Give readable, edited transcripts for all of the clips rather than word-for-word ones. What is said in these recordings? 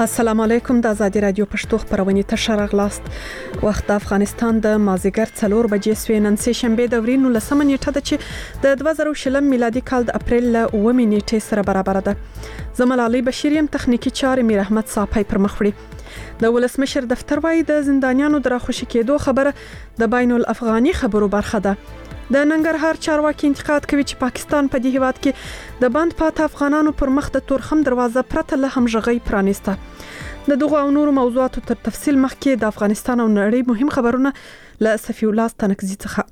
السلام علیکم. د آزادي رادیو پښتو خبرونه ته شرغلاست. وخت د افغانستان د مازیګر 4 بجې سوی نن سه شنبه د ورینو لسمه نیټه ده چې د 2020 میلادي کال د اپریل ل 9 نیټې سره برابر ده. زمل علي بشیریم تخنیکی چارې میر احمد صاحب پر مخ وړي. د ولسمشر دفتر وايي د زندانیانو د راخوشي کېدو خبره د بین الافغاني خبرو برخه ده. د ننګرهار چارواکي انتقاد کوي چې پاکستان په دې هیواد کې د بند پات افغانانو پر مخ د تورخم دروازه پرته له همغږي پرانیسته. د دغه او نورو موضوعاتو تر تفصیل مخکې د افغانستان او نړۍ مهم خبرونه له صفي الله ستنکزي څخه.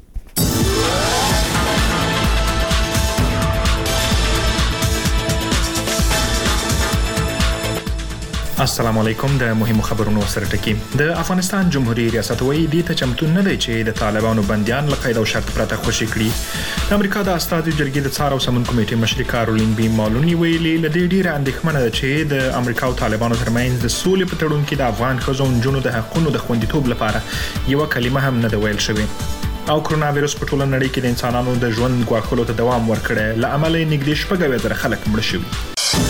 السلام علیکم. د مهمو خبرونو سره ټکی. د افغانستان جمهوریت ریاست وایي د ته چمتون نه دی چې د طالبانو بنديان له قید او شرط پرته خوشي کړي. د امریکا د استازو جرګې د څار او سمون کمیټې مشر کارولین بی مالونی ویلي لدې ډیره اندېښمنه ده چې د امریکا او طالبانو ترمنځ د سولې په تړون کې د افغان ښځو او نجونو د حقوقو د خوندیتوب لپاره یو کلمه هم نه ده ویل شوې. او کرونا وایرس په ټوله نړۍ کې د انسانانو د ژوند غواړلو ته دوام ورکړي ل عمل نږدې 4,000 خلک مړ شوي.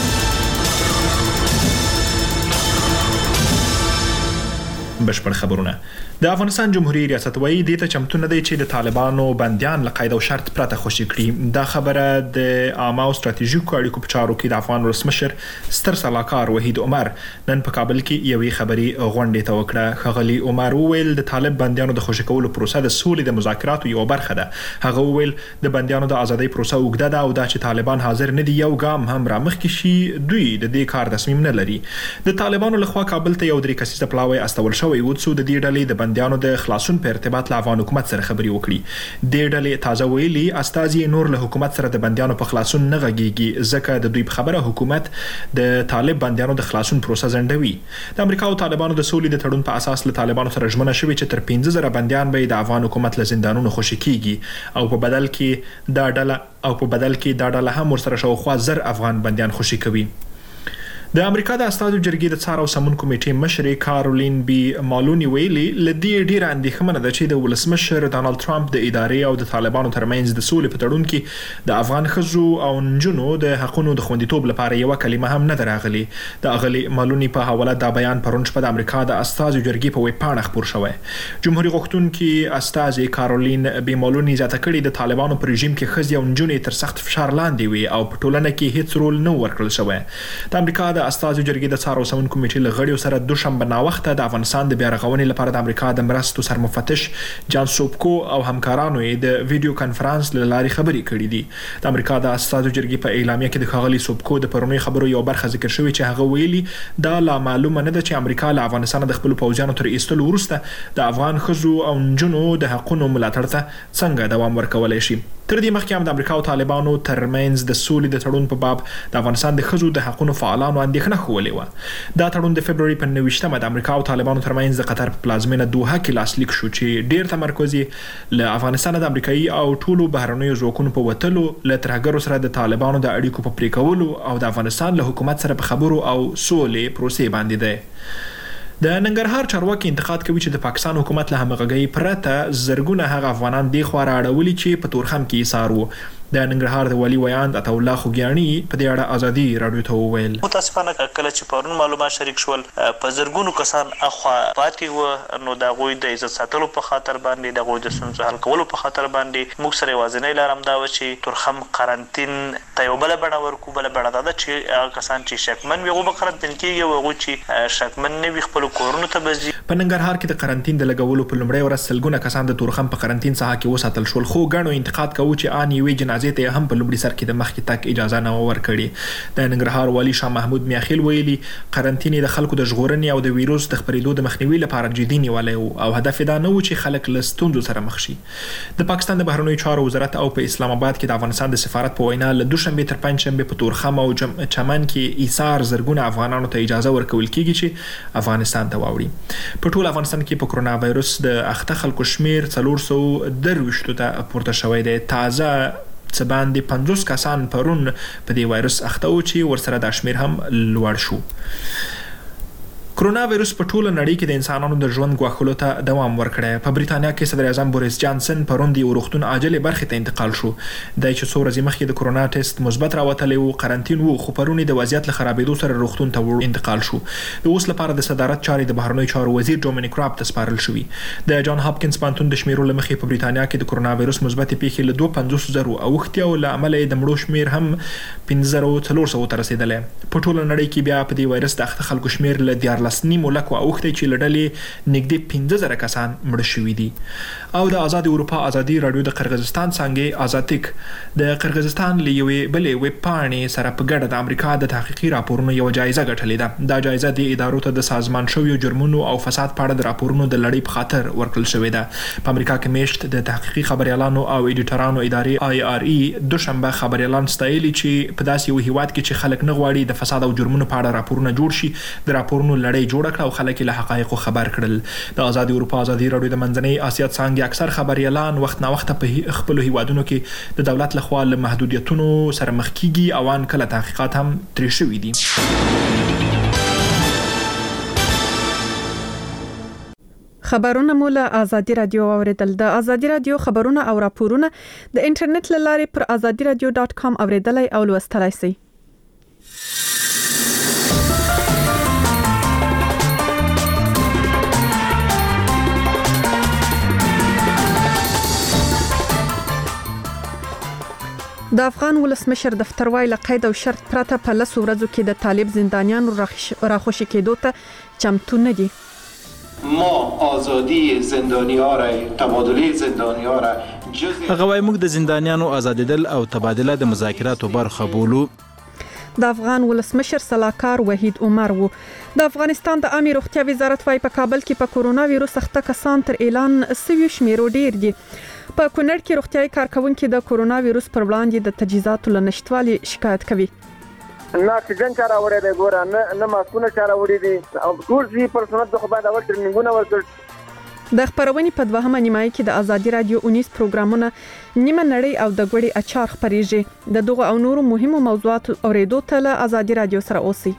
بشپړ خبرونه. د افغانستان جمهوریت ریاست وایي د ته چمتون نه دی چې د طالبانو بنديان له قید او شرط پرته خوشي کړي. دا خبره د عامه او ستراتیژیکو اړیکو په چارو کې د افغان ولسمشر ستر سلاکار وحید عمر نن په کابل کې یوې خبري غونډې ته وکړه. خغلی عمر وویل د طالب بنديانو د خوشي کولو پروسه د سولې د مذاکراتو یو برخه ده. هغه وویل د بنديانو د ازادۍ پروسه وګړه ده او دا چې طالبان حاضر نه دي یو ګام هم رامخکې شي دوی د دې کار تصمیم نه لري. د طالبانو لخوا کابل ته یو درې کسیزه پلاوی استول شوی و د دې ډلې د بنديانو د خلاصون په ارتباط له افغان حکومت سره خبري وکړي. د ډلې تازه ویلي استازي نور له حکومت سره د بنديانو په خلاصون نه غږیږي ځکه د دوی په خبره حکومت د طالب بنديانو د خلاصون پروسه ځنډوي. د امریکا او طالبانو د سولې د تړون په اساس له طالبانو سره ژمنه شوې چې تر 15,000 بنديان به د افغان حکومت له زندانونو خوشي کیږي او په بدل کې دا ډله هم ورسره شاوخوا 1000 افغان بنديان خوشي کوي. د امریکا د استازو جرګې د څار او سمون کمیټې مشر کارولین بی مالونی ویلي لدی ډیره اندېښمنه ده چې د ولسمشر ډانلډ ټرمپ د ادارې او د طالبانو ترمنځ د سولې په تړون کې د افغان ښځو او نجونو د حقوقو د خوندیتوب لپاره یو کلمه هم نه دراغلي. د اغلی مالونی په حواله دا بیان پرون شپه د امریکا د استازو جرګې په ویب پاڼه خبر شوی. جمهوریت غوښتونکي استاذ کارولین بی مالونی زیاته کړې د طالبانو پر رژیم کې ښځې او نجونې تر سخت فشار لاندې وي او په ټولنه کې هیڅ رول نه ورکړل شوی. د امریکا د استازو جرګې د څار او سمون کمیټې له غړیو سره دوشنبه ناوخته د افغانستان د بیا رغونې لپاره د امریکا د مرستو سرمفتش جان سوبکو او همکارانو یې د ویډیو کانفرنس له لارې خبرې کړې دي. د امریکا د استازو جرګې په اعلامیه کې د ښاغلي سوبکو د پرونی خبرو یو برخه ذکر شوی چې هغه ویلي دا لا معلومه نه ده چې امریکا له افغانستان د خپل پوځیانو تر ایستلو وروسته د افغان ښځو او نجونو د حقوقو ملاتړ ته څنګه دوام ورکولای شي. تر دې مخکې هم د امریکا او طالبانو ترمنځ د سولې د تړون په باب د افغانستان د ښځو د حقوقو فعالانو اندېښنه ښودلې و. دا تړون د فبرवरी په 29مه د امریکا او طالبانو ترمنځ د قطر په پلازمینه دوحه کې لاسلیک شو چې ډیر تمرکز له افغانستان د امریکایي او ټولو بهرنیو ځواکونو په وټلو له ترهګرو سره د طالبانو د اړیکو په پرې کولو او د افغانستان له حکومت سره په خبرو او سولې پروسې باندې ده. د ننګرهار چارواکي انتقاد کوي چې د پاکستان حکومت له همغږۍ پرته زرګونه هغه افغانان دی خو راړولي چې په تورخم کې ایثار وو. د ننګرهار د والي ویاند عطا الله خوګیانی په دې اړه ازادي رادیو ته وویل متاسفانه کله چې پرون معلومات شریک شول په زرګونو کسان اخوا پاتې و نو د غوي د عزت ساتلو په خاطر باندې د غوي د ستونزو حل کولو په خاطر باندې موږ سره وازنې لارم دا و چې تورخم قرنټین ته یو بل بڼه ورکو بل بڼه دا چې هغه کسان چې شکمن وي غو قرنټین کېږي او غو چې شکمن نه وي خپل کورونو ته بځي. په ننګرهار کې د قرنټین د لګولو په لومړۍ ورځ سلګونه کسان د تورخم په قرنټین څخه کې وساتل شول خو غاڼو انتقاد کوي چې ان یوې جنازې ته هم په لومړي سر کې د مخکې تک اجازه نه ورکړي. د ننګرهار والي شاه محمود میاخیل ویلي قرنټین د خلکو د ژغورنې او د ویروس د خپرېدو د مخنیوي لپاره جدي نیولای او هدف دا نه و چې خلک له ستونزو سره مخ شي. د پاکستان د بهرنیو چارو وزارت او په اسلام آباد کې د افغانستان د سفارت په وینا له دوشنبه تر پنځشنبه په تورخم او چمن کې ایثار زرګونه افغانانو ته اجازه ورکول کیږي چې افغانستان ته واوړي. په ټول افغانستان کې په کرونا وایرس د اخته خلکو شمیر 423 ته پورته شوی دی. تازه څه باندې 50 کسان پرون په دې وایرس اخته و چې ورسره د شمیر هم لوړ شو. کرونا وایرس په ټوله نړۍ کې د انسانانو د ژوند غواخلو ته دوام ورکړی. په بریتانیا کې صدر اعظم بوریس جانسن پرون د روغتون عاجلې برخې ته انتقال شو. د چې څو ورځې مخکې د کرونا ټیسټ مثبت راوتلی و، قرنطین و، خو پرون د وضعیت له خرابېدو سره روغتون ته انتقال شو. د اوس لپاره د صدارت چارې د بهرنیو چارو وزیر ډومینیک راب ته سپارل شوي. د جان هاپکینز پوهنتون د شمیرو له مخې په بریتانیا کې د کرونا وایرس مثبت پیښې له 250,000 اوښتې او له امله د مړو شمیر هم 15,400 ته رسیدلی. په ټوله نړۍ کې بیا په دې وایرس د اخته خلکو شمیر له 14.9 لکو اوښتې چې له ډلې نږدې 15,000 کسان مړه شوي دي. او د آزاد اروپا ازادي رادیو د قرغیزستان څانګې آزاتیک د قرغیزستان له یوې بلې ویب پاڼې سره په ګډه د امریکا د تحقیقي راپورونو یوه جایزه ګټلې ده. دا جایزه د ادارو ته د سازمان شویو جرمونو او فساد په اړه د راپورونو د لړۍ په خاطر ورکړل شوې ده. په امریکا کې میشت د تحقیقي خبريالانو او ایډیټرانو ادارې IRE دوشنبه خبريالان ستایلي چې په داسې یو هیواد کې چې خلک نه غواړي د فساد او جرمونو په اړه راپورونه جوړ شي، د راپورونو لړۍ جوړه کړه او خلک له حقایقو خبر کړل. د آزاد اروپا ازادي رادیو د منځنۍ اسیا څانګې اکثر خبريالان وخت نا وخت په خپل هیوادونو کې د دولت لخوا له محدودیتونو سره مخ کیږي او ان کله تحقیقات هم ترې شوي دي. خبرونه مو له آزادي رادیو اوریدل. د آزادي رادیو خبرونه او راپورونه د انټرنیټ له لارې پر azadiradio.com اوریدلای او لوستلای شئ. د افغان ولسمشر دفتر وايي له قید او شرط پرته په 10 ورځو کې د طالب زندانیانو راخوشي کېدو ته چمتو نه دي. ما آزادی زندانی‌ها را تبادله زندانی‌ها را هغه وايي موږ د زندانیانو آزادېدل او تبادله د مذاکراتو برخه بولو. د افغان ولسمشر سلاکار وحید عمر وو. د افغانستان د عامه روغتیا وزارت وايي په کابل کې په کورونا وایرس اخته کسان تر اعلان سوي شمیرو ډیر دي. په کونړ کې روغتیايي کارکونکو د کورونا وایرس پر وړاندې د تجهیزاتو له نشټوالي شکایت کوي. نه اکسیجن چاره وړي دی ګوره نه ماسکونه چاره وړي دي او ټول شي پرسونل د خو باید اول ټریننګونه ورکړي. د خبرونې په دوهمه نیمایي کې د آزادي رادیو 19 پروګرامونه نیمه نړۍ او د ګوړې اچار خبريږي. د دغه او نورو مهمو موضوعاتو اوریدو ته له آزادي رادیو سره اوسئ.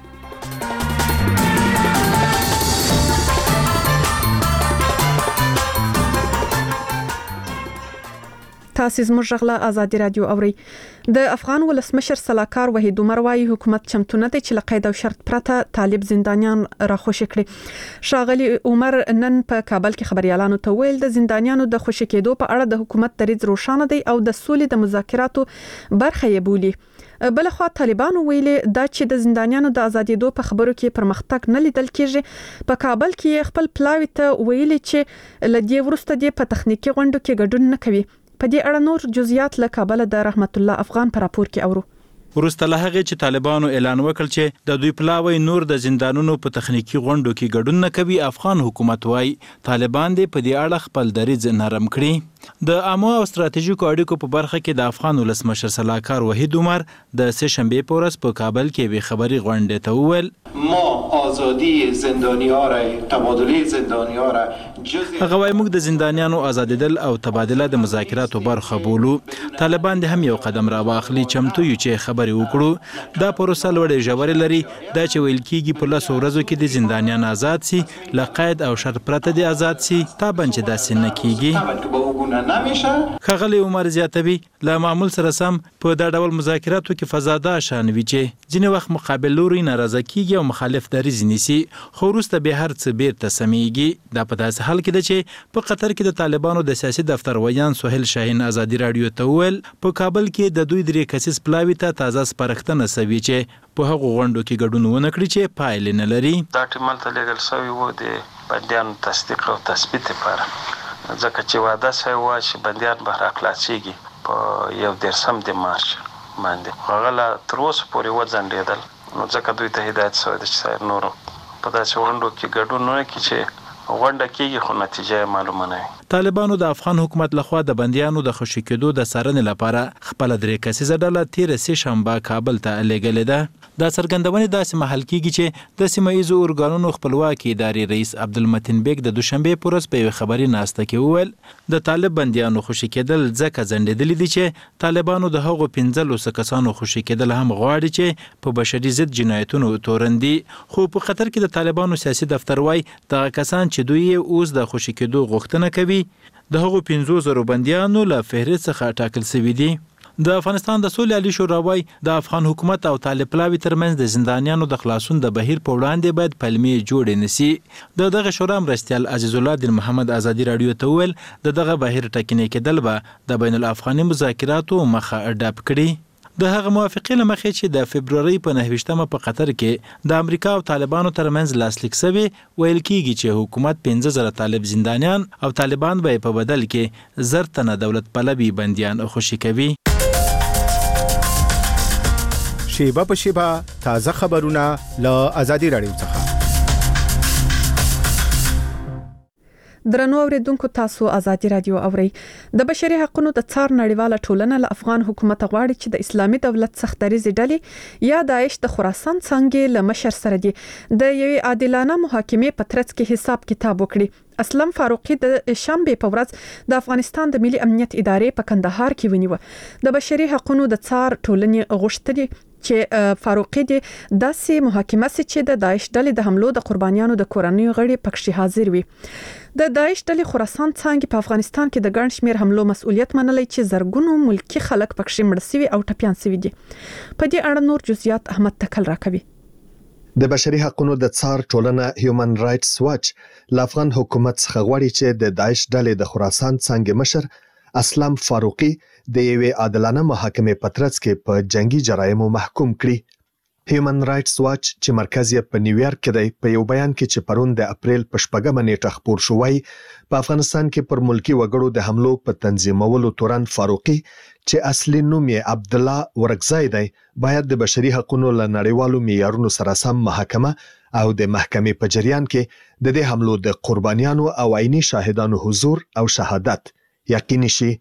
تاسو زموږ غلا آزادي رادیو اوري. د افغان ولسمشر سلاکار وحید عمر وايي حکومت چمتو نه دی چې له قید او شرط پرته طالب زندانیان راخوشي کړي. شاغلي عمر نن په کابل کې خبريالانو ته ویل د زندانیانو د خوشي کېدو په اړه د حکومت دریځ روښانه دی او د سولې د مذاکراتو برخه یې بولي. بلخوا طالبانو ویلي دا چې د زندانیانو د ازادېدو په خبرو کې پرمختګ نه لیدل کېږي. په کابل کې خپل پلاوی ته ویلي چې لدی ورسته دی په تخنیکی غونډو کې ګډون نه کوي. په دې اړه نور جزئیات له کابل د رحمت الله افغان پر راپور کې اورو. وروسته له هغې چې طالبانو اعلان وکړ چې د دوی پلاوی نور د زندانونو په تخنیکی غونډو کې ګډون نه کوي، افغان حکومت وايي طالبان دې په دې اړه خپل دریځ نرم کړي. د عامه او ستراتیژیکو اړیکو په برخه کې د افغان ولسمشر سلاکار وحید عمر د سه شنبه په ورځ په کابل کې وی خبري غونډه ته وویل ما آزادی زندانی‌ها را تبادله زندانی‌ها را هغه وايي موږ د زندانیانو آزادېدل او تبادله د مذاکراتو برخه بولو. طالبان د هم یو قدم را واخلي چمتو یو چې خبري وکړو. دا پروسه لوړې ژورې لري. دا چې ویل کېږي په 10 ورځو کې د زندانیان آزاد سي، له قید او شرط پرته د آزاد سي، تابن چې داسې نه کیږي. خغلی عمر زیاتوي له معمول سره سم په دا ډول مذاکراتو کې فزاده شانوي چې ځینې وخت مقابل لوري ناراضه کیږي او مخالف دریځ نیسي، خو وروسته به هر څه بیرته سمېږي. دا په داسې حال کې ده چې په قطر کې د طالبانو د سیاسي دفتر ویان سهیل شاهین آزادي رادیو ته ویل په کابل کې د دوی درې کسیز پلاوي ته تازه سپارښتنه سوي چې په هغو غونډو کې ګډون ونه کړي چې پایلې نه لري. دا ټیمل ته لېږل شوی و د بندیانو تصدیق او تثبیت لپاره، ځکه چې وعده شوی وه چې بندیان به راخلاصېږي په 11 مارچ باندې. هغه لا تر اوسه پورې وځنډېدل، نو ځکه دوی ته هدایت شوی دی چې نور په داسې غونډو کې ګډون ونه کړي چې غونډه کېږي خو نتیجه معلومه نه وي. طالبانو د افغان حکومت لخوا د بندیانو د خوشي کېدو د څارنې لپاره خپل 3 کسیزه ډله تیر سه شنبه کابل ته لېږلې ده. دا څرګندونې داسې محل کېږي چې د سیمه ییزو ارګانونو خپلواکي ادارې رئیس عبدالمتین بیگ د دوشنبه په ورځ په یو خبري ناسته کې وویل د طالب بندیانو خوشي کېدل ځکه ځنډېدلي دي چې طالبانو د هغو 15 کسانو خوشي کېدل هم غواړي چې په بشري ضد جنایتونو تورندي، خو په خطر کې د طالبانو سیاسي دفتر وای دغه کسان چې دوی اوس د خوشي کېدو غوښتنه کوي د هغو 15,000 بندیانو له فهرست څخه ټاکل شوي دي. د افغانستان د سولې عالی شورا وای د افغان حکومت او طالب پلاوي ترمنځ د زندانیانو د خلاصون د بهیر په وړاندې باید پلمې جوړې نشي. دغه شورا مرستیال عزیز الله دین محمد ازادي رادیو ته ویل دغه بهیر ټاکنې کېدل به د بین الافغاني مذاکراتو مخه ډاب کړي. د هغه موافقې له مخې چې د فبروري په 29مه په قطر کې د امریکا او طالبانو ترمنځ لاسلیک شوی ویل کېږي چې حکومت 15,000 طالب زندانیان او طالبان به په بدل کې 1000 تنه دولت پلوي بندیان خوشي کوي. شیبه په شیبه تازه خبرونه له آزادي رادیو څخه. درنو اوریدونکو تاسو آزادي رادیو اورئ. د بشري حقوقو د څار نړیواله ټولنه له افغان حکومت غواړي چې د اسلامي دولت سختریزي ډلې یا داعش د خراسان څنګه له مشر سره دي د یوې عادلانه محاکمې په ترڅ کې حساب کتاب وکړي. اسلم فاروقي د شنبه په ورځ د افغانستان د ملي امنیت ادارې په کندهار کې ونیو. د بشري حقوقو د څار ټولنې غوښتنې چې فاروقي د داسې محاکمه چې د داعش ډلې د حملو د قربانیانو د کورنۍ غړي پکې حاضر وي. د داعش ډلې خراسان څنګه په افغانستان کې د ګڼ شمیر حملو مسؤلیت منلای چې زرګونو ملکی خلک پکې مړ شوي او ټپيان شوي دي. په دې اړه نور جزئیات احمد تکل راکوي. د بشري حقوقو د څار ټولنه هیومن رائټس واچ ل افغان حکومت څخه غواړي چې د داعش ډلې د خراسان څنګه مشر اسلم فاروقي د یوې عادلانه محاکمې په ترڅ کې په جنگي جرایمو محکوم کړي. هیومن رائټس واچ چې مرکز یې په نیویارک کې دی په یو بیان کې چې پرون د اپریل په 8مه نیټه خبر شوی په افغانستان کې پر ملکی وګړو د حملو په تنظیمولو تورن فاروقي چې اصلي نوم یې عبد الله ورکزای دی باید د بشري حقوقو له نړیوالو معیارونو سره سم محاکمه او د محکمې په جریان کې د دې حملو د قربانیانو او عیني شاهدانو حضور او شهادت یقیني شي.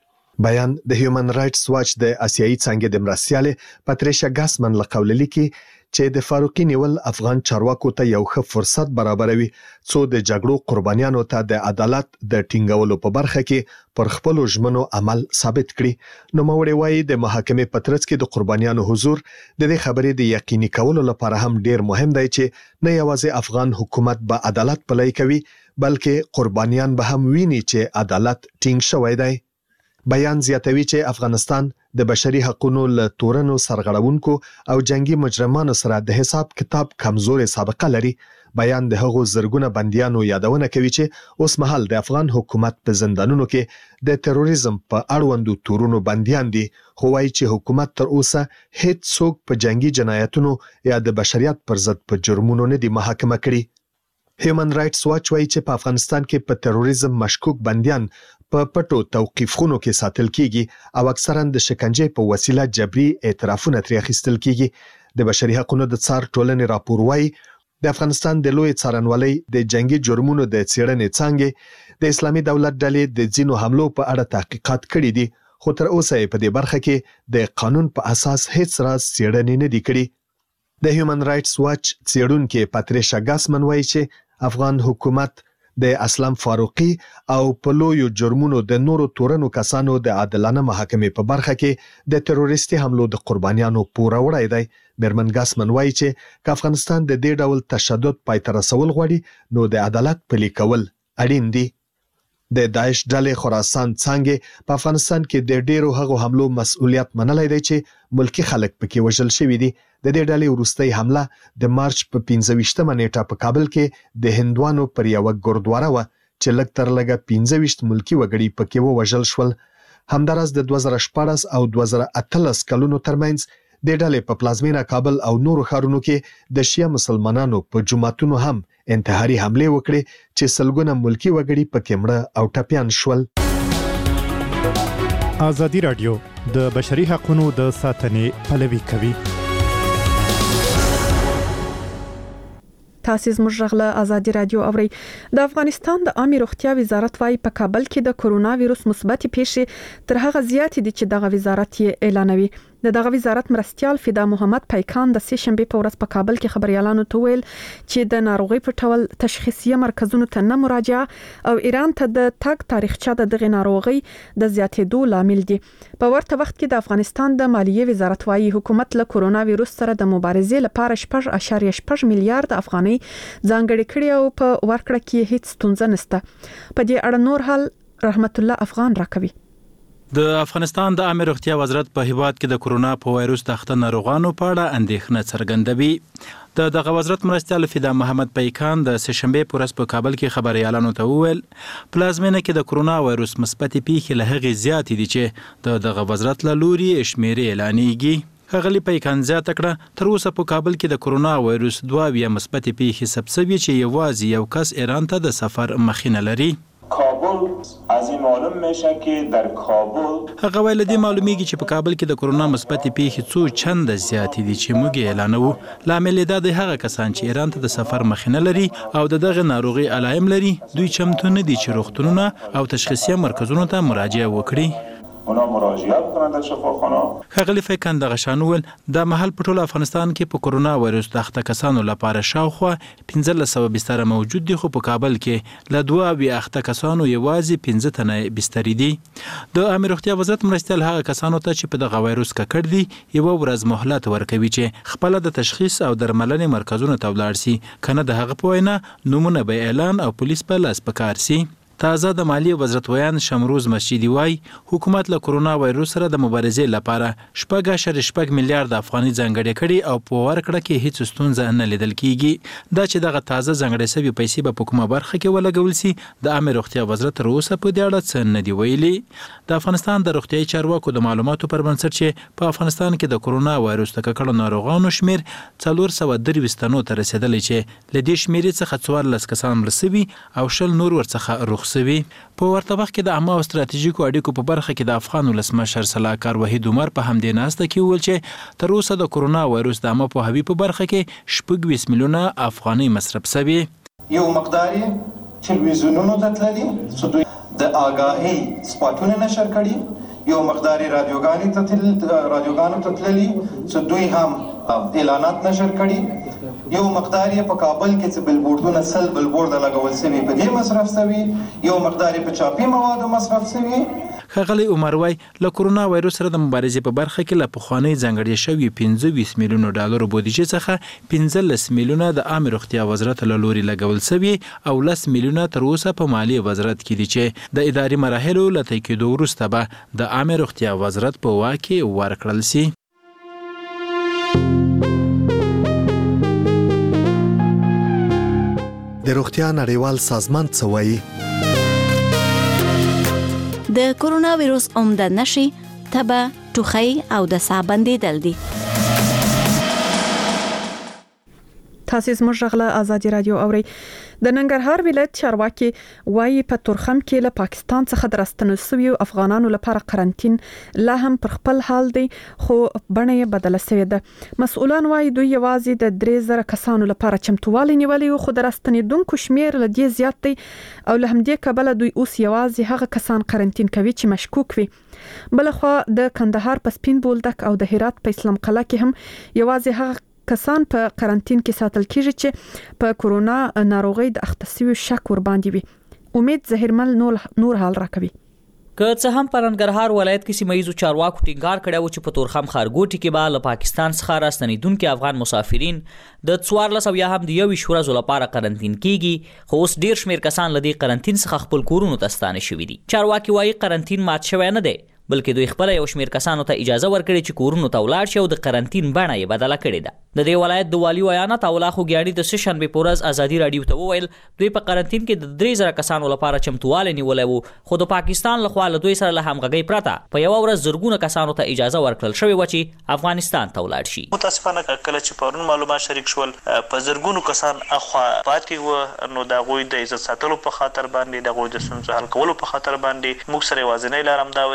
بیان د هیومن رائټس واچ د آسیایي څنګه د مرستیاله پاتریشا ګاسمن له قول لیکي چې د فاروقي نیول افغان چارواکو ته یو ښه فرصت برابروي څو د جګړو قربانیانو ته د عدالت د ټینګولو په برخه کې پر خپل ژمنو عمل ثابت کړي. نو موري وایي د محاکمې په ترڅ کې د قربانیانو حضور د دې خبرې د یقیني کولو لپاره هم ډیر مهم دی چې نه یوازې افغان حکومت به عدالت پلی کوي بلکې قربانیان به هم ویني چې عدالت ټینګ شوی دی. بیان زیاتوي چې افغانستان د بشري حقوقو له تورنو سرغړونکو او جنگي مجرمانو سره د حساب کتاب کمزورې سابقه لري. بیان د هغو زرګونه بنديانو یادونه کوي چې اوس مهال د افغان حکومت په زندانونو کې د تروریزم په اړوندو تورونو بنديان دي خو وايي چې حکومت تر اوسه هیڅ څوک په جنگي جنایتونو یا د بشریت پر ضد په جرمونو نه دي محاکمه کړي. هیومن رائټس واچ وايي چې په افغانستان کې په تروریزم مشکوک بنديان په پټو توقیفونو کې ساتل کیږي او اکثرا د شکنجې په وسیله جبري اعترافونه ترې اخیستل کیږي. د بشري حقوقو د څار ټولنې راپور وايي د افغانستان د لوی څارنوالۍ د جنگي جرمونو د څېړنې څنګه د اسلامي دولت ډلې د ځینو حملو په اړه تحقیقات کړي دي خو تر اوسه په دې برخه کې د قانون په اساس هیڅ راز څېړنې نه دي کړي. د هیومن رائټس واچ څېړونکو پاتریشا ګاسمن وايي چې افغان حکومت د اسلام فاروقي او په لویو جرمونو د نورو تورنو کسانو د عادلانه محاکمې په برخه کې د تروریستي حملو د قربانیانو پوره وړای دی. میرمن ګاسمن وايي چې افغانستان د دې ډول تشدد پای ته رسول غواړي نو د عدالت پلي کول اړین دي. د داعش ډلې خراسان څنګه په افغانستان کې د ډیرو هغو حملو مسؤلیت منلای دی چې ملکی خلک پکې وژل شوي دي. د دې ډلې وروستۍ حمله د مارچ په 15مه نیټه په کابل کې د هندوانو پر یو ګوردواره و چې لږ تر لږه 15 ملکی وګړي پکې وژل شول. همدارس د 2014 او 2018 کلونو ترمنځ د ډلې په پلازمینه کابل او نورو ښارونو کې د شیعه مسلمانانو په جماعتونو هم انتحاري حمله وکړي چې سلګونه ملکی وګړي پکې مړه او ټپيان شول. آزادي رادیو د بشري حقوقو د ساتنې پلوي کوي. تاسو زموږ غږ ازادي رادیو اوري. د افغانستان د عامه روغتیا وزارت وايي په کابل کې د کورونا وایروس مثبت پیښې تر هغه زیات دي چې دغه وزارت یې اعلانوي. دغه وزارت مرستيال فدا محمد پیکان د سه شنبه په ورځ په کابل کې خبريالانو ته ویل چې د ناروغي په ټول تشخیصي مرکزونو ته نه مراجعه او ایران ته د تګ تاریخچه د دغه ناروغي د زیاتېدو لامل دي. په ورته وخت کې د افغانستان د مالیې وزارت وايي حکومت له کورونا وایروس سره د مبارزې لپاره 8.8 میلیارډ افغانۍ ځانګړې کړې او په ورکړه کې هیڅ ستونزه نشته. په دې اړه نور حال رحمت الله افغان راکوي. د افغانستان د عامه روغتیا وزارت په هیواد کې د کورونا په وایروس د اخته ناروغانو په اړه اندېښنه څرګندوي. دغه وزارت مرستيال فدا محمد پیکان د سه شنبه په ورځ په کابل کې خبريالانو ته وویل پلازمینه کې د کورونا وایروس مثبت پیښې له هغې زیات دي چې دغه وزارت له لوري شمیرې اعلانېږي. ښاغلي پیکان زیاته کړه تر اوسه په کابل کې د کورونا وایروس 2 مثبت پیښې ثبت شوي چې یوازې یو کس ایران ته د سفر مخینه لري. کابل از این معلوم میشه که در کابل هغه ویل دي معلومیږي چې په کابل کې د کورونا مثبت پیښې څو چنده زیات دي چې موږ اعلانوو. لامل دا د هغه کسان چې ایران ته د سفر مخینه لري او دغه ناروغي علائم لري دوی چمتو نه دي چې روغتونونه او تشخیصي مرکزونو ته مراجعه وکړي. اونا مراجعه کنند در شفاخانه. ښاغلي فیکان دغه شان ویل د مهال په ټول افغانستان کې په کورونا وایروس د اخته کسانو لپاره شاوخوا 1500 بستر موجود دي خو په کابل کې له 2 اخته کسانو یوازې 15 تنه بستر دي. د عامه روغتیا وزارت مرستيال هغه کسانو ته چې په دغه وایروس ککړ دي یو ورځ مهلت ورکوي چې خپل د تشخیص او درملنې مرکزونو ته ولاړ شي کنه د هغه په وینا نمونه به اعلان او پولیس په لاس پکار شي. تازه د مالیې وزارت ویان شمروز مسجدي وای حکومت له کورونا وایروس سره د مبارزې لپاره 8.8 میلیارډ افغانۍ ځانګړې کړي او په ورکړه کې هیڅ ستونزه نه لیدل کیږي. دا چې دغه تازه ځانګړې شوی پیسې په کومه برخه کې ولګول سي د عامه روغتیا وزارت تر اوسه په دې اړه څه نه دی ویلي. د افغانستان د روغتیايي چارواکو د معلوماتو پر بنسټ چې په افغانستان کې د کورونا وایروس د ککړو ناروغانو شمیر 423 تنو ته رسیدلی چې له دې شمیرې څخه 14 کسان مړه شوي او 10 نور ورڅخه رخص سوي. په ورته وخت کې د عامه او ستراتیژیکو اړیکو په برخه کې د افغان ولسمشر صلاحکار وحید عمر په همدې ناسته کې وویل چې تر اوسه د کورونا وایروس د عامه پوهاوي په برخه کې 20 میلیونه افغانۍ مصرف شوي. یو مقدار تلویزیونونو ته تللي چې د آگاهي سپاټونه نشر کړي یو مقدار رادیوګانو ته تللي چې دوی هم اعلانات نشر کړي یو مقدار په کابل کې چې بلبوردونه سل بلبورد لګول شوی په دې مصرف شوی یو مقدار په چاپی موادو مصرف شوی. ښاغلي عمر وای له کورونا وایروس سره د مبارزې په برخه کې له پخوانۍ ځانګړې شوی 25 میلیونه ډالر بودیجې څخه 15 میلیونه د عامه روغتیا وزارت له لوري لګول شوی او 10 میلیونه تر اوسه په مالیې وزارت کې دي چې د اداري مراحلو له تای کېدو وروسته به د عامه روغتیا وزارت په واک کې ورکړل شي. د روغتیا نړیوال سازمان څه وایي؟ د کورونا وایروس عمده نښې تبه، ټوخی او د ساه بندیدل دي. تاسو زموږ غږ له ازادي رادیو اوري. د ننګرهار ولایت چارواکي وايي په تورخم کې له پاکستان څخه درستنو شویو افغانانو لپاره قرنټین لا هم پر خپل حال دی خو بڼه یې بدله شوې ده. مسؤلان وايي دوی یوازې د 3000 کسانو لپاره چمتووالی نیولي خو د راستنېدونکو شمیر له دې زیات دی او له همدې کبله دوی اوس یوازې هغه کسان قرنټین کوي چې مشکوک وي. بلخوا د کندهار په سپین بولدک او د هرات په اسلام قلعه کې هم یوازې هغه کسان په قرنټین کې ساتل کیږي چې په کورونا ناروغي د اخته شوی شک ور باندې وي. امید زهرمل نور حال راکوي. که څه هم په ننګرهار ولایت کې سیمایي چارواکو ټینګار کړی و چې په تورخم ښارګوټي کې به له پاکستان څخه راستنېدونکي افغان مسافرین د 14 یا هم د 21 ورځو لپاره قرنټین کیږي خو اوس ډیر شمیر کسان له دې قرنټین څخه خپل کورونو ته ستانه شوي دي. چارواکي وایي قرنټین مات شوی نه دی بلکې دوی خپل یو شمیر کسانو ته اجازه ورکړي چې کورونو ته ولاړ شي او د قرنټین بڼه یې بدله کړې ده. د دې ولایت د والی ویانات اولا خو ګیاڼي د سه شنبه په ورځ ازادي رادیو ته وویل دوی په قرنټین کې د 3000 کسانو لپاره چمتووالی نیولی وو خو د پاکستان لخوا له دوی سره له همغږۍ پرته په یو ورځ زرګونه کسانو ته اجازه ورکړل شوې و چې افغانستان ته ولاړ شي. متاسفانه کله چې پرون معلومات شریک شول په زرګونو کسان اخوا پاتې و نو د غوي د عزت ساتلو په خاطر باندې د غوي د ستونزو حل کولو په خاطر باندې موږ سره وازنې لارم دا و چې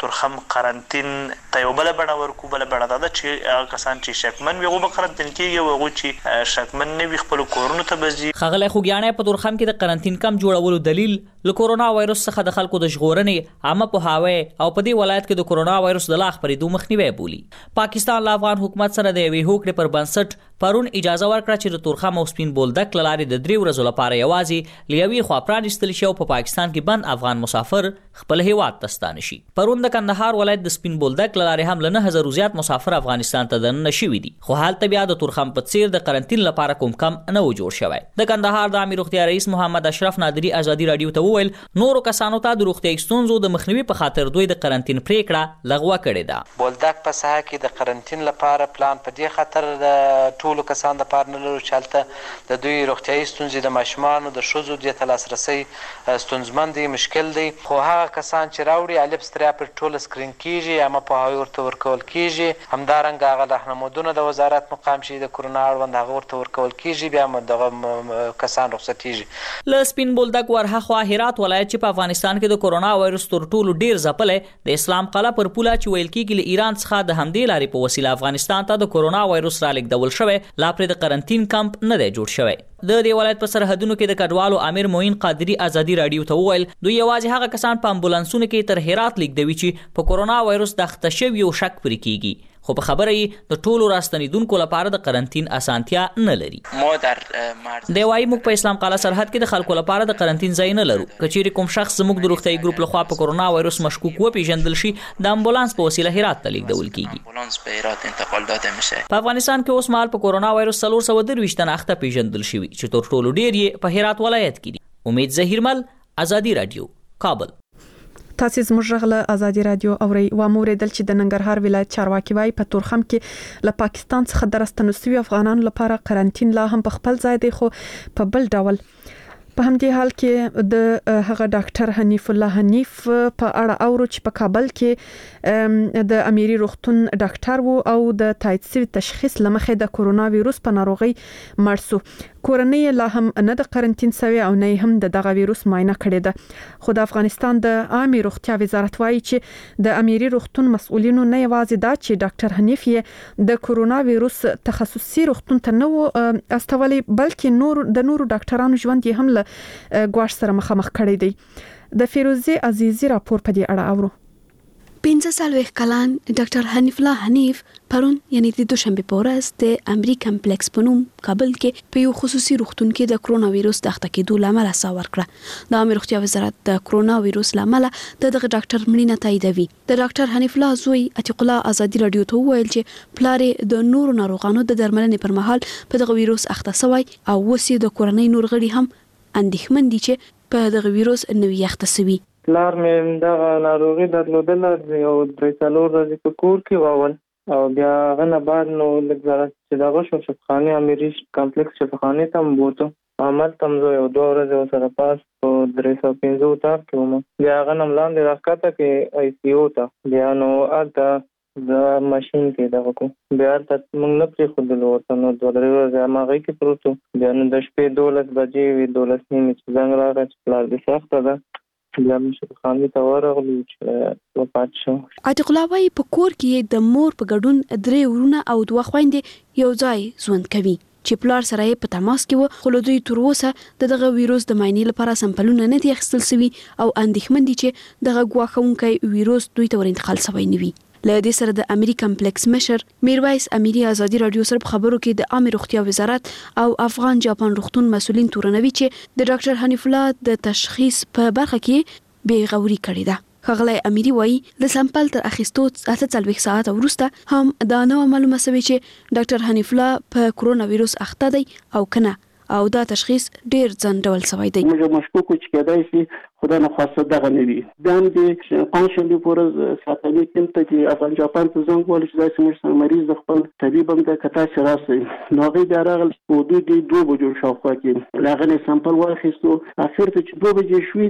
تورخم قرنټین ته یو بل بڼه ورکو بل بڼه دا چې کسان چې شکمن وي هغه قرنټین کیږي او هغه چې شکمن نه وي خپل کورونو ته بځي. خغله خوګیانه په تورخم کې د قرنټین کم جوړولو دلیل له کورونا وایروس څخه د خلکو د ژغورنې عامه پوهاوی او په دې ولایت کې د کورونا وایروس د لا خپرېدو مخنیوي بولي. پاکستان له افغان حکومت سره د یوې هوکړې پر بنسټ پرون اجازه ورکړه چې د تورخم او سپین بولدک لارې د 3 ورځې لپاره یوازې لیوي خوا پرانیستل شي او په پاکستان کې بند افغان مسافر خپل هیواد ته ستانه شي. پرون د کندهار ولایت د سپین بولدک لارې هم له 9000 زیات مسافر افغانستان ته دننه شوي دي، خو حالت بیا د تورخم په څیر د قرنټین لپاره کوم کم نه و جوړ شوی. د کندهار د عامه روغتیا رئیس محمد اشرف نادری ازادي رادیو ته وویل نورو کسانو ته د روغتیا ستونزو د مخنیوي په خاطر دوی د قرنټین پریکړه لغوه کړې ده. بولدک په ساحه کې د قرنټین لپاره پلان په دې خاطر د ټولو کسانو لپاره نه لرو چې د دوی روغتیايي ستونزې د ماشومانو د ښځو د لاسرسي ستونزمن دي، مشکل دي، خو هغه کسان چې راوړي الف ستریا پر ټول سکرین کیږي اما په هغه ورته ورکول کیږي. همدارنګه هغه راهنمودونه د وزارت مقام شي د کورونا اړوند هغه ورته ورکول کیږي، بیا هم دغه کسان رخصتیږي. ل سپین بولدک ورها خو هرات ولایت چې په افغانستان کې د کورونا وایروس تر ټولو ډیر ځپلې د اسلام قلعه پر پوله چې ویل کیږي له ایران څخه د همدې لارې په وسیله افغانستان ته د کورونا وایروس را لیږدول شوی لا پر د قرنټین کمپ نه دی جوړ شوی. د دې ولایت په سرحدونو کې د کډوالو امیر موین قادری ازادي رادیو ته وویل دوی یوازې هغه کسان په امبولانسونو کې تر هرات لیږدوي چې په کورونا وایروس د اخته شوي او شک پرې کیږي، خو په خبره یې د ټولو راستنیدونکو لپاره د قرنټین اسانتیا نه لري. دی وايي موږ په اسلام قلعه سرحد کې د خلکو لپاره د قرنټین ځای نه لرو. کچېرې کوم شخص زموږ د روغتیايي ګروپ لخوا په کورونا وایروس مشکوک وپېژندل شي د امبولانس په وسیله هرات ته لیږدول کیږي. په افغانستان کې اوس مهال په کورونا وایروس 423 تنه اخته پیژندل شوي چې تر ټولو ډیر یې په هرات ولایت کې دي. امید زهیرمل، ازادي رادیو، کابل. تاسو زموږ غله ازادي رادیو اوري و موریدل چې د ننګرهار ولایت چارواکي وايي په تورخم کې له پاکستان څخه درستنوسوي افغانانو لپاره قرنټین لا هم په خپل ځای دی، خو په بل ډول. په همدې حال کې د هغه ډاکټر حنیف الله حنیف په اړه اورو چې په کابل کې د اميري روغتون ډاکټر وو او د تایید شوی تشخیص لمخې د کورونا وایروس په ناروغي مرسو. کورنۍ لا هم نه د قرنټین سوي او نه هم دغه وایروس معاینه کړي ده. خو د افغانستان د عامه روغتیا وزارت وايي چې د اميري روغتون مسؤلینو نه یوازې دا چې ډاکټر حنیف یې د کورونا وایروس تخصصي روغتون ته نه استولي بلکې نور ډاکټرانو ژوند یې هم له ګواښ سره مخامخ کړي دي. د فیروزه عزیزی راپور په دې اړه اورو. 15 کلن ډاکټر حنیف الله حنیف پرون یعنی د دوشنبه په ورځ د امری کمپلیکس په نوم کابل کې په یو خصوصي روغتون کې د کرونا وایروس د اخته کېدو لامل ساور کړه. د امر روغتیا وزارت د کرونا وایروس لامل دغه ډاکټر مړینه تاییدوي. د ډاکټر حنیف الله زوی عتیق الله ازادي رادیو ته وویل چې پلار د نورو ناروغانو د درملنې پر مهال په دغه وایروس اخته شوی او وسی د کورنۍ نور غړي هم اندېښمن دي چې په دغه وایروس نوې اخته شوی. پلار مې دغه ناروغي درلودله یو 3-4 ورځې په کور کې واول او بیا هغه نه بعد نو لږ زره چې دغه شفاخانه اميري کمپلیکس شفاخانه ته مبوتو عمل تم زه یو 2 ورځې سره پاس په 315 اتاق کې وم. بیا هغه نم لاندې راکاته کې آی سی یو ته بیا نو الته د ماشين کې دغه کو بیا ته موږ نه پری خودلو ورته نو 2 ورځې هغه کې پروتو. بیا نو د شپې 12 بجې وی 12 نیمه چې څنګه راغی چې پلار دې سخته ده بیا مې خاني ته ورغلو چې وفات شو. عتیق الله وايي په کور کې د مور په ګډون 3 ورونه او 2 خويندې یو ځای ژوند کوي چې پلار سره په تماس کې و، خو دوی تر اوسه دغه وایروس د معاینې لپاره سمپلونه نه دي اخیستل شوي او اندېښمن دي چې دغه ګواښونکی وایروس دوی ته ورانتقال شوی نه وي. له دې سره د امری کمپلیکس مشر میرویس اميري ازادي رادیو سره خبرو کې د عامه روغتیا وزارت او افغان جاپان روغتون مسولین تورنوي چې د ډاکټر حنیف الله د تشخیص په برخه کې بې غوري کړې ده. خغلی اميري وايي د سمپل تر اخیستو 48 ساعت وروسته هم دا نو معلومه شوه چې ډاکټر حنیف الله په کورونا وایروس اخته دی او کنه او دا تشخیص ډیر ځنډول شوی دی. موږ مشکوک چې کېدای شي خدای نه خواسته دغه نه وي. بیا د پنځشنبه پورز ساتلې کېنته چې افغان جاپان ته زنګ ول چې داسې موږ مریض د خپل طبيب هم د کتا شراسي نو غي بیا راغل په دوی 2 بجو شاوخوا کې لاغنه سامپل واخیستو اخر ته چې 2 بجې شوې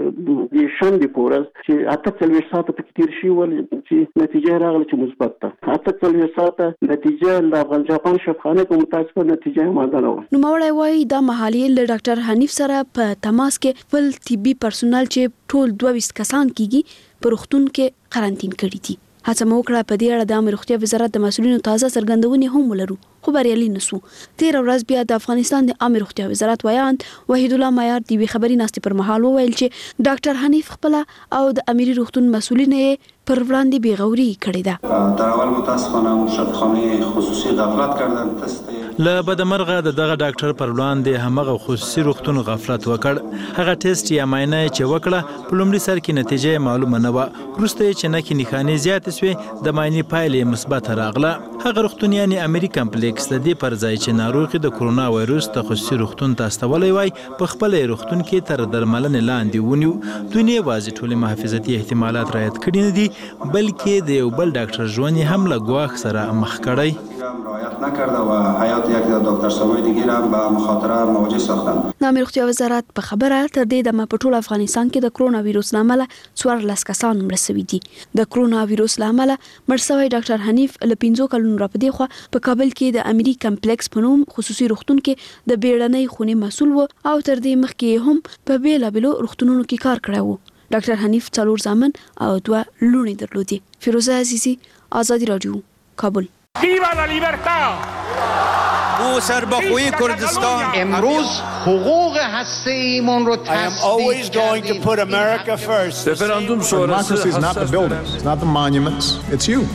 دي شنبه پورز چې 48 ساعت په تیر شي ول چې نتیجه راغله چې مثبت ده. 48 ساعت نتیجه د افغان جاپان شفاخانه کوم تاسو نتیجه ماده نه و. نو مولای وایي دا مهالې له ډاکټر حنیف سره په تماس کې ول طبي پرسونل چې ټول 22 کسان کیږي په روغتون کې قرنټین کړي دي. هڅه مو وکړه په دې اړه د عامه روغتیا وزارت د مسؤلینو تازه څرګندونې هم ولرو خو بریالي نسو. 13 ورځ بیا د افغانستان د عامه روغتیا وزارت ویاند وحید الله معیار د خبري ناستې پر مهال وویل چې ډاکټر حنیف خپل او د اميري روغتون مسؤلین پر وړاندې بیغوري کړې ده. در اول متاسفانه مشرفخانه خصوصي غفلت کردن. تست له بدمرغه دغه ډاکټر پر وړاندې همغه خصوصي روغتون غفلت وکړ. هغه ټیسټ یا معاینه چې وکړه په لومړي سر کې نتیجه معلومه نه و. وروسته چې نکې نښانې زیاتې شوې د معاینې پایلې مثبت راغله. هغه روغتون یعنی امریکا کمپلیکس د دې پر ځای چې ناروغي د کرونا وایروس تخصصي روغتون ته استولې وای په خپل روغتون کې تر درملنې لاندې ونیو. دوی نه یوازې ټول محافظتي احتمالات رعایت کړي نه دي بلکې د یو بل ډاکټر ژوند هم له ګواښ سره مخ کړی. رعایت نکرده و حیات یک دکتر سامای دیگر هم به مخاطره مواجه ساختن. د روغتیا وزارت په خبره تر دې دمه په ټول افغانستان کې د کرونا وایروس لامل 14 کسان مړ شوي دي. د کرونا وایروس لامل مړ شوی ډاکټر حنیف له 15 کلونو راپدې خو په کابل کې د امریکا کمپلیکس په نوم خصوصي روغتون کې د بیړنۍ خونې مسؤل و او تر دې مخکې هم په بیلابلو روغتونونو کې کار کړی و. ډاکټر حنیف 4 زامن او 2 لوڼې درلودې. فیروزه عزیزی، آزادی رادیو، کابل. ویوا لا لیبرتا! ما سربخوی کردستان امروز حقوق هسته‌ایمون رو I am always going to put America first. Referandum sonrası Democracy is not the buildings, it's not the monuments, it's you.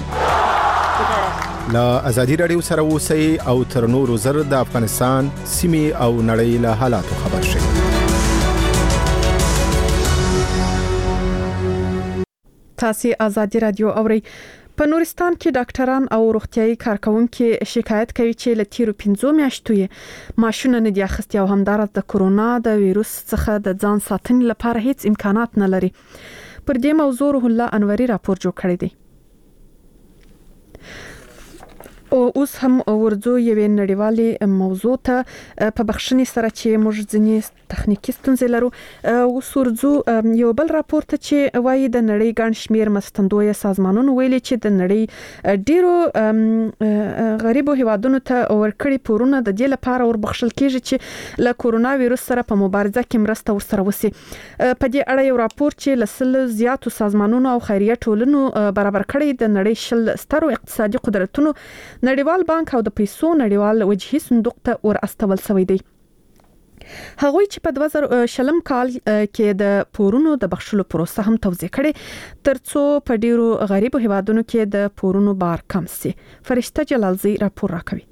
لا ازادي رادیو سره اوسئ او تر نورو زر د افغانستان سیمې او نړۍ له حالاتو خبر شئ. تاسو آزادي رادیو اورئ. په نورستان کې ډاکټران او روغتيایي کارکونکو شکایت کوي چې له تیرو 15 میاشتو یې ماشونه نه دي اخیستي او همدارس د کرونا د وایروس څخه د ځان ساتنې لپاره هیڅ امکانات نه لري. پر دې موضوع روح الله انوري راپور جوړ کړی دی. او اوس هم ورځو یوې نړیوالې موضوع ته په بخښنې سره چې موږ ځینې تخنیکی ستونزې لرو. اوس ورځو یو بل راپور ته چې وایي د نړۍ ګڼ شمېر مرستندویه سازمانونو ویلي چې د نړۍ ډیرو غریبو هیوادونو ته ورکړي پورونه د دې لپاره وربخښل کیږي چې له کرونا وایروس سره په مبارزه کې مرسته ورسره وسی. په دې اړه یو راپور چې لسل زیاتو سازمانونو او خیریه ټولنو برابر کړی د نړۍ شل سترو اقتصادي قدرتونو نړیوال بانک او د پیسو نړیوال وجهي صندوق ته ور استول شوی دی. هغوی چې په 2000 کال کې د پورونو د بخښلو پروسه هم توضیح کړي ترڅو په ډیرو غریبو هیوادونو کې د پورونو بار کم شي. فرشته جلالزی راپور راکوي.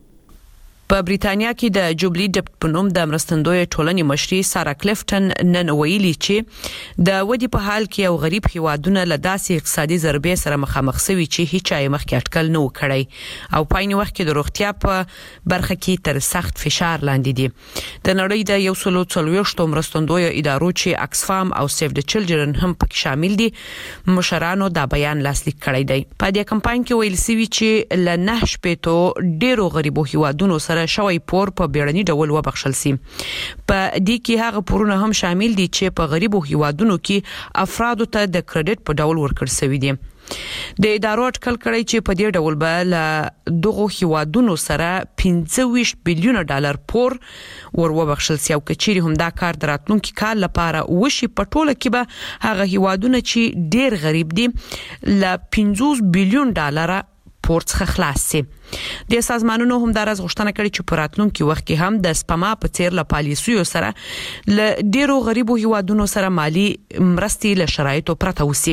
په بریتانیا کې د جوبلی ډپټ په نوم د مرستندوی ټولنې مشري سارا کلیفټن نن ویلي چې د ودی په حال کې یو غریب هیوادونه له داسې اقتصادي ضربې سره مخامخ شوي چې هیڅ یې مخکې اټکل نه وکړي او پاین وخت کې د روغتیا په برخه کې تر سخت فشار لاندې دي. د نړۍ د 140 مرستندوی ادارو چې اکسفام او سیف د چلډرن هم پکې شامل دي مشرانو دا بیان لاسلیک کړی دی. په دې کمپاین کې ویل شوی چې ل 9 شپېتو ډیرو غریبو هیوادونو سره شوی پور په بیړني ډول وبخښل سي. په دې کې هغه پورونه هم شامل دي چې په غریبو هیوادونو کې افرادو ته د کریډټ په ډول ورکړل شوی دي. د ادارو اټکل کړی چې په دې ډول به دغه هیوادونو سره 25 بلیون ډالر پور وبخښل سي او کچيري هم دا کار دراتلونکي کال لپاره وشي په ټوله کې به هغه هیوادونه چې ډیر غریب دي ل 50 بلیون ډالر پور څخه خلاص سي. د سازمانونو هم دراز غوښتنه کړې چې په راتلونکي وخت کې هم د سپما په څیر له پالیسیو سره ل ډیرو غریبو هیوادونو سره مالی مرستې له شرایطو پرته وسی.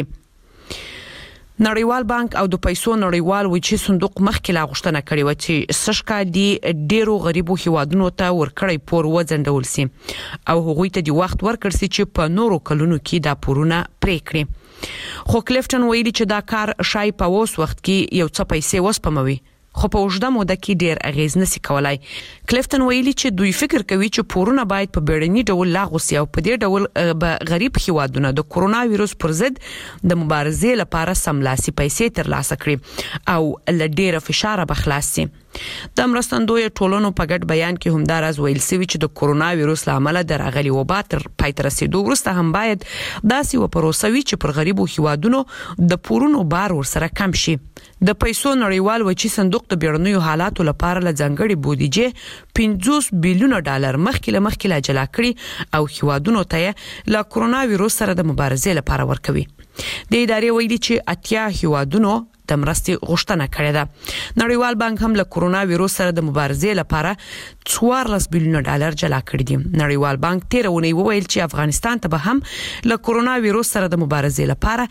نړیوال بانک او د پیسو نړیوال وجهي صندوق مخکې لا غوښتنه کړې و چې سشکا دی ډیرو غریبو هیوادونو ته ورکړی پور وځنډول سي او هغوی ته د وخت ورکړ سي چې په نورو کلونو کې دا پورونه پرې کړي. خو کلیفټن ویلي چې دا کار شای په اوس وخت کې یو څه پیسې وسپموي خو په اوږده موده کې ډیر اغیز نشي کولای. کلیفټن ویلي چې دوی فکر کوي چې پورونه باید په بیړني ډول لاغو سي او په دې ډول به غریب هیوادونه د کرونا وایروس پر ضد د مبارزې لپاره سملاسي پیسې ترلاسه کړي او له ډیره فشار به خلاص سي. د مرستندوی ټولنو په ګډ بیان کې همداراز ویل شوی چې د کورونا وایروس لامل د راغلي وبا تر پای ته رسیدو وروسته هم باید داسې و پروسه وي چې پر غریبو هیوادونو د پورونو بار ورسره کم شي. د پیسو نړیوال وچی صندوق د بیړنیو حالاتو لپاره لځنګړي بودیجه 50 بلیون ډالر مخکې لا جلا کړی او هیوادونو ته له کورونا وایروس سره د مبارزې لپاره ورکوي. د ادارې ویلي چې 80 هیوادونو د مرستې غوښتنه کړې ده. نړیوال بانک هم له کورونا وایروس سره د مبارزې لپاره 14 بلیون ډالر جلا کړی دي. نړیوال بانک تیر ونی وویل چې افغانستان ته به هم له کورونا وایروس سره د مبارزې لپاره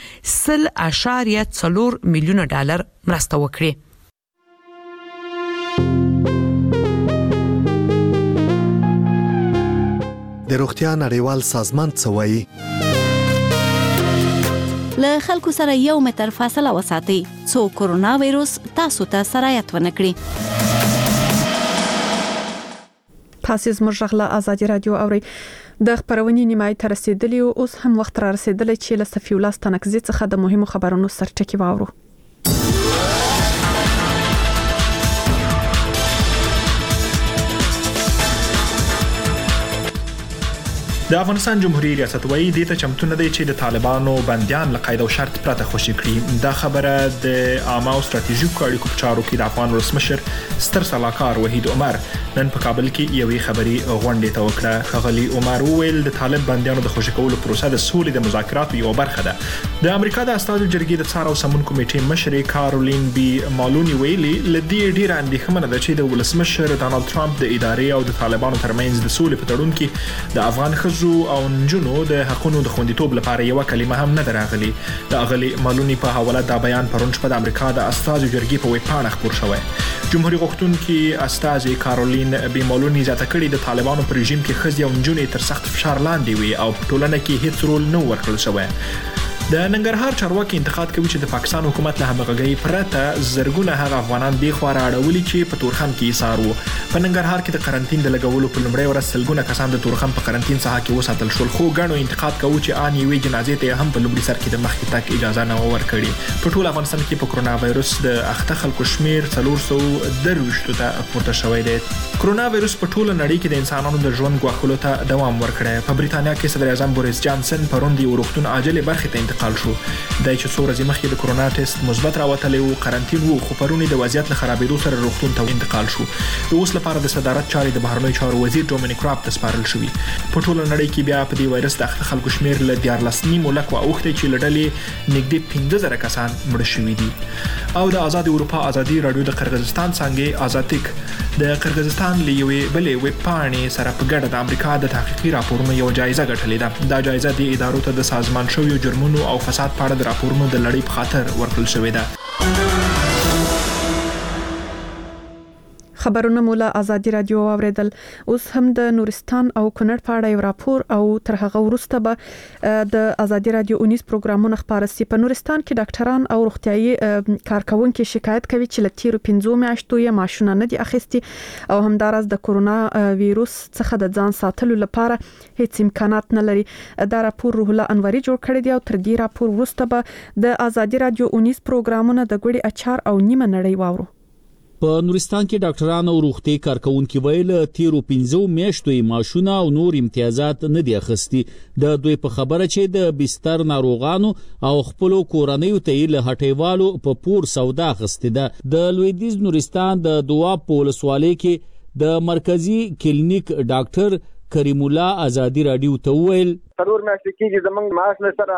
0.4 میلیون ډالر مرسته وکړي. د روغتیا نړیوال سازمان څه وایي؟ له خلکو سره 1 متر فاصله وساتئ څو کورونا وایروس تاسو ته سرایت ونه کړي. تاسو زموږ غږ له آزادي رادیو اورئ. د خبرونې نیمای تر رسیدلی او اوس هم وخت را رسیدلی چې له صفی الله ستنکزي څخه د مهمو خبرونو سرټکی واورو. د افغانستان جمهوریت ریاست وایي د ته چمتو نه دی چې د طالبانو بنديان له قید او شرط پرته خوشي کړي. دا خبره د عامه او ستراتیژیکو اړیکو په چارو کې د افغان ولسمشر ستر سلاکار وحید عمر نن په کابل کې یوې خبري غونډې ته وکړه. خغلی عمر وویل د طالب بنديانو د خوشي کولو پروسه د سولې د مذاکراتو یو برخه ده. د امریکا د استازو جرګې د څار او سمون کمیټې مشر کارولین بي مالونی ویلي لدی ډیره اندېښمنه ده چې د ولسمشر ډانلډ ټرمپ د ادارې او د طالبانو ترمنځ د سولې په تړون کې د افغان خزو او نجونو د حقونو د خوندیتوب لپاره یو کلمه هم نه دراغلي. د اغلی مالونی په حواله دا بیان پرون شپه د امریکا د استازو جرګې په ویب پاڼه خبر شوی. جمهوریت غوښتونکي استاذ کارولین بي مالونی زیاته کړي د طالبانو پر رژیم کې خزي او نجونې تر سخت فشار لاندې وي او په ټولنه کې هیڅ رول نه ورکړل شوی. د ننګرهار چارواکي انتقاد کوي چې د پاکستان حکومت له همغږۍ پرته زرګونه هغه افغانان دی خو راړولي چې په تورخم کې ایثار وو. په ننګرهار کې د قرنټین د لګولو په لومړۍ ورځ سلګونه کسان د تورخم په قرنټین څخه کې وساتل شول خو ګڼو انتقاد کوي چې ان یوې جنازې ته هم په لومړي سر کې د مخکې تک اجازه نه ورکړي. په ټول افغانستان کې په کرونا وایروس د اخته خلکو شمیر 423 ته پورته شوی دی. کرونا وایروس په ټول نړۍ کې د انسانانو د ژوند غواخلو ته دوام ورکړی. په بریتانیا کې صدر اعظم بوریس جانسن پرون د وروختون عاجل برخې ته انتقال شو. دای چې څو ورځې مخکې د کرونا ټیسټ مثبت راوتلی او قرنټین وو خو پرونی د وضعیت له خرابېدو سره روغتون ته انتقال شو. د اوس لپاره د صدارت چارې د بهرنیو چارو وزیر ډومینیک راب ته سپارل شوې. په ټول نړۍ کې بیا په دې وایرس د اخته خلکو شمیر له 14.5 لک واوښتي چې لړلې نږدې 15,000 کسان مړ شوي دي. او د آزاد اروپا ازادي رادیو د قرغیزستان څنګه آزاتیک د قرغیزستان لیوې بلې ویب پاڼې سره په ګډه د امریکا د تحقیقي راپورونو یو جایزه ګټلې ده. دا جایزه د ادارو ته د سازمان شویو جرمونو او فساد په اړه د راپورونو د لړۍ په خاطر ورکړل شوې ده. خبرونه مولا آزادي رادیو اوریدل. اوس هم د نورستان او کونړ په اړه یو راپور او تر هغه وروسته به د آزادي رادیو 19 پروګرامونه خبره سي. په نورستان کې ډاکټران او روغتيایي کارکونکو شکایت کوي چې لتیرو 15 میاشتو یې ماشونه نه دي اخیستي او همدارس د کورونا وایروس څخه د ځان ساتلو لپاره هیڅ امکانات نه لري. دا راپور روح الله انوري جوړ کړی دی او تر دې راپور وروسته به د آزادي رادیو 19 پروګرامونه د ګوړي اچار او نیمه نړۍ واورو. په نورستان کې ډاکټران او روغتي کارکونکو ویل تیرو 15 میاشتو ماشونه او نور امتیازات نه دي اخیستي. د دوی په خبره چې د بستر ناروغانو او خپل کورنیو ته له هټیوالو په پور سودا اخیستي ده. د لویدیز نورستان د دواب په ولسوالۍ کې د مرکزی کلینیک ډاکټر کریم الله آزادي رادیو ته ویل ضرور مې شکی چې زمنګ ماس نه سره